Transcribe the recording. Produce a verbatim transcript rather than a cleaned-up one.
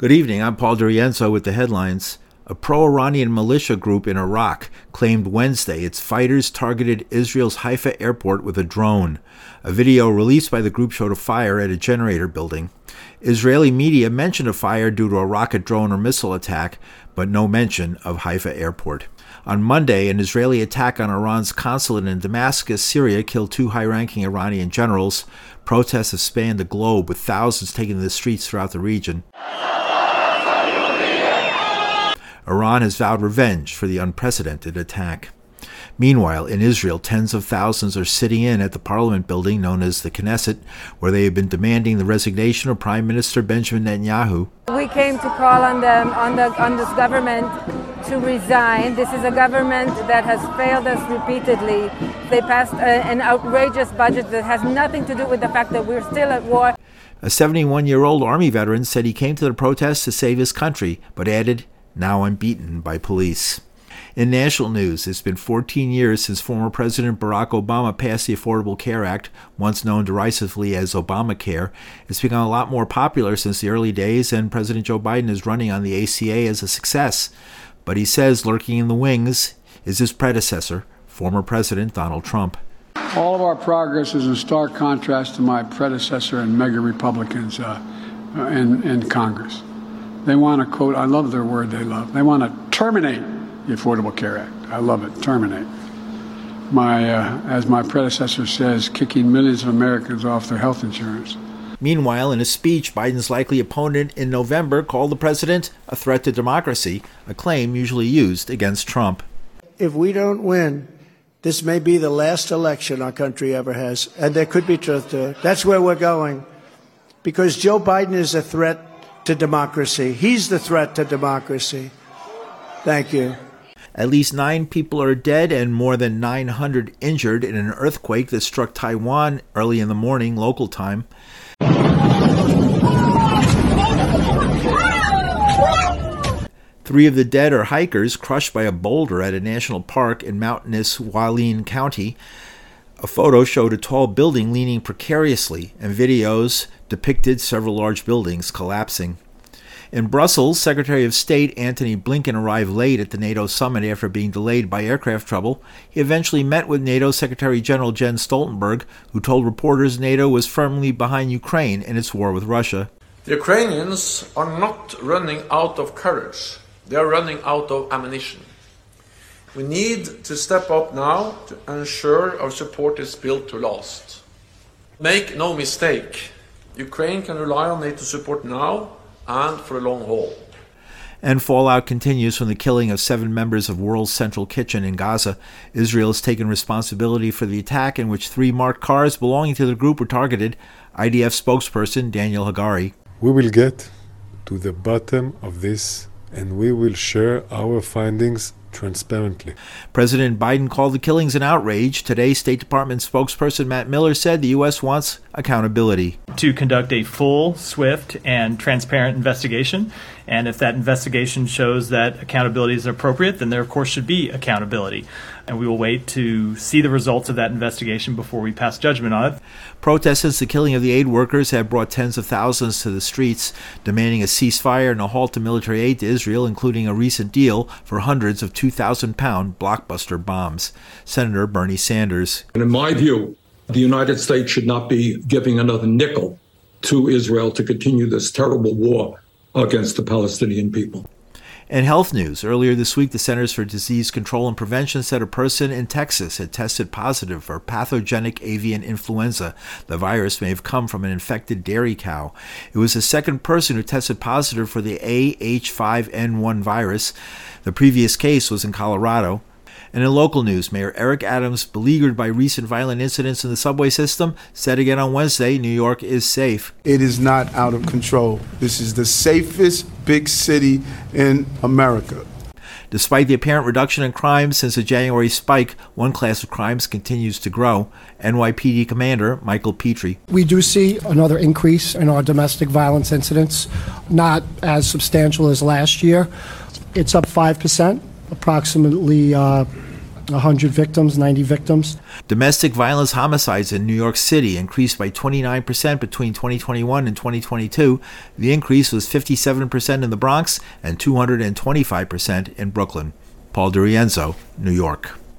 Good evening. I'm Paul Durienzo with the headlines. A pro-Iranian militia group in Iraq claimed Wednesday its fighters targeted Israel's Haifa airport with a drone. A video released by the group showed a fire at a generator building. Israeli media mentioned a fire due to a rocket, drone, or missile attack, but no mention of Haifa airport. On Monday, an Israeli attack on Iran's consulate in Damascus, Syria, killed two high-ranking Iranian generals. Protests have spanned the globe, with thousands taking to the streets throughout the region. Iran has vowed revenge for the unprecedented attack. Meanwhile, in Israel, tens of thousands are sitting in at the parliament building known as the Knesset, where they have been demanding the resignation of Prime Minister Benjamin Netanyahu. We came to call on them, on, the, on this government to resign. This is a government that has failed us repeatedly. They passed a, an outrageous budget that has nothing to do with the fact that we're still at war. A seventy-one-year-old Army veteran said he came to the protests to save his country, but added, "Now I'm beaten by police." In national news, it's been fourteen years since former President Barack Obama passed the Affordable Care Act, once known derisively as Obamacare. It's become a lot more popular since the early days, and President Joe Biden is running on the A C A as a success. But he says lurking in the wings is his predecessor, former President Donald Trump. All of our progress is in stark contrast to my predecessor and mega Republicans uh, in, in Congress. They want to, quote, I love their word they love, they want to terminate the Affordable Care Act. I love it, terminate. My, uh, as my predecessor says, kicking millions of Americans off their health insurance. Meanwhile, in a speech, Biden's likely opponent in November called the president a threat to democracy, a claim usually used against Trump. If we don't win, this may be the last election our country ever has, and there could be truth to it. That's where we're going, because Joe Biden is a threat to democracy. He's the threat to democracy. Thank you. At least nine people are dead and more than nine hundred injured in an earthquake that struck Taiwan early in the morning, local time. Three of the dead are hikers crushed by a boulder at a national park in mountainous Hualien County. A photo showed a tall building leaning precariously, and videos depicted several large buildings collapsing. In Brussels, Secretary of State Antony Blinken arrived late at the NATO summit after being delayed by aircraft trouble. He eventually met with NATO Secretary General Jens Stoltenberg, who told reporters NATO was firmly behind Ukraine in its war with Russia. The Ukrainians are not running out of courage. They are running out of ammunition. We need to step up now to ensure our support is built to last. Make no mistake, Ukraine can rely on NATO support now and for a long haul. And fallout continues from the killing of seven members of World Central Kitchen in Gaza. Israel has taken responsibility for the attack in which three marked cars belonging to the group were targeted. I D F spokesperson Daniel Hagari. We will get to the bottom of this, and we will share our findings transparently. President Biden called the killings an outrage. Today, State Department spokesperson Matt Miller said the U S wants accountability. To conduct a full, swift, and transparent investigation. And if that investigation shows that accountability is appropriate, then there, of course, should be accountability. And we will wait to see the results of that investigation before we pass judgment on it. Protests since the killing of the aid workers have brought tens of thousands to the streets, demanding a ceasefire and a halt to military aid to Israel, including a recent deal for hundreds of two thousand pound blockbuster bombs. Senator Bernie Sanders. And in my view, the United States should not be giving another nickel to Israel to continue this terrible war against the Palestinian people. In health news, earlier this week, the Centers for Disease Control and Prevention said a person in Texas had tested positive for pathogenic avian influenza. The virus may have come from an infected dairy cow. It was the second person who tested positive for the A H five N one virus. The previous case was in Colorado. And in local news, Mayor Eric Adams, beleaguered by recent violent incidents in the subway system, said again on Wednesday, New York is safe. It is not out of control. This is the safest big city in America. Despite the apparent reduction in crime since the January spike, one class of crimes continues to grow. N Y P D Commander Michael Petrie. We do see another increase in our domestic violence incidents, not as substantial as last year. It's up five percent. Approximately uh, one hundred victims, ninety victims. Domestic violence homicides in New York City increased by twenty-nine percent between twenty twenty-one and twenty twenty-two. The increase was fifty-seven percent in the Bronx and two hundred twenty-five percent in Brooklyn. Paul DiRienzo, New York.